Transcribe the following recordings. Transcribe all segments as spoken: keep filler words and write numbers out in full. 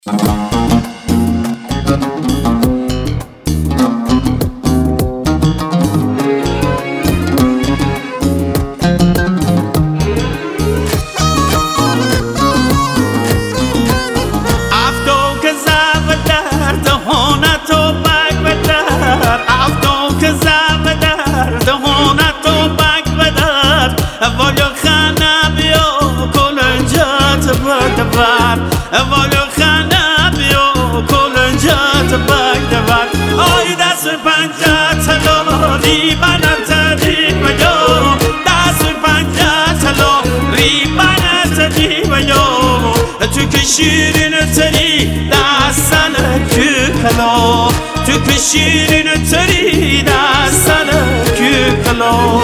والو خنبی و کلنجات بگدور آی دست پنجه تلا ریبنت دیبیو دست پنجه تلا ریبنت دیبیو تو که شیرین تری دستن کلا تو که شیرین تری دستن کلا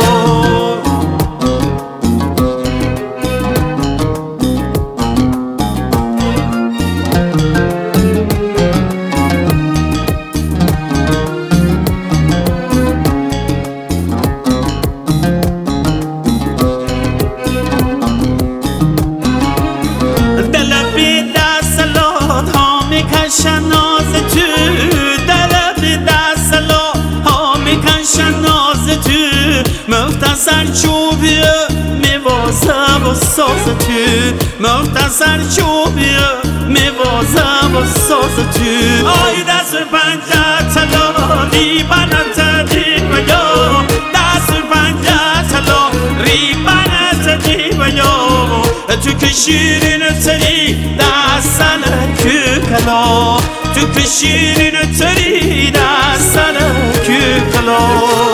شناز تو دل بی دست لا ها میکن شناز تو مختصر چوبیه میوازه و ساز تو مختصر چوبیه میوازه و ساز تو آی دست پنجه تلا ریبنت دیبیو دست پنجه تلا ریبنت دیبیو تو که شیرین تری دستن کلا تو که شیرین تری دستن کلا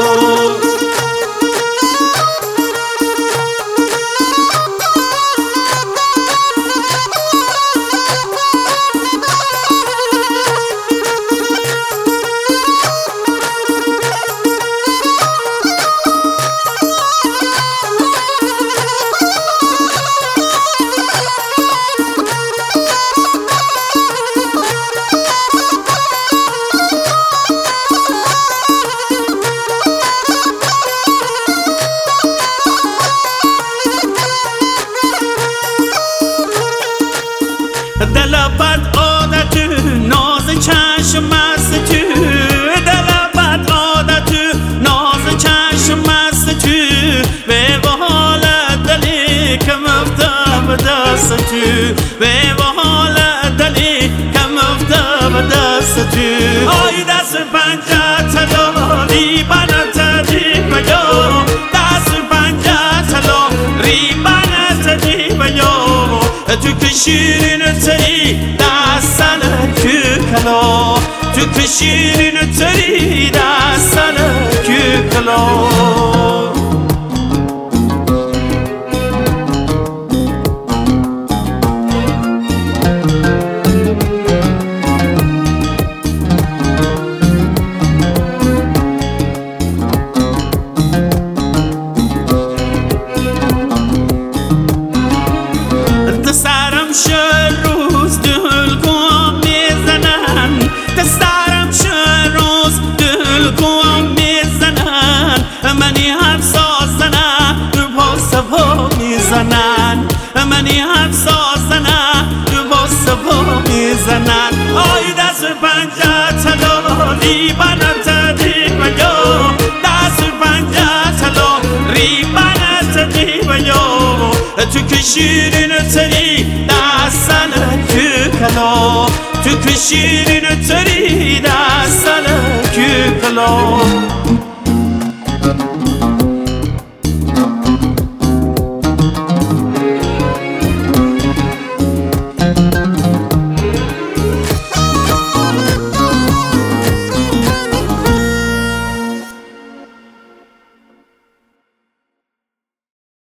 دل بد عادت ناز چشم است تو دل بد عادت ناز چشم است تو به حال دلی که مفته به دست تو به حال دلی که مفته به دست تو آی دست پنجه تلا ریبنت دیبیو دست پنجه تلا ریبنت دیبیو تو که شیرین تری دستن کلا تو که شیرین تری دستن کلا دستارم شل روز دل گم میزنن دستارم شل روز دل گم میزنن منی هم سازنن رو با سبا میزنن منی هم سازنن رو با سبا میزنن آی دست پنجه تلا ریبنت دیبیو دست پنجه تلا ریبنت دیبیو تو که شیرین تری دستن کلا تو که شیرین تری دستن کلا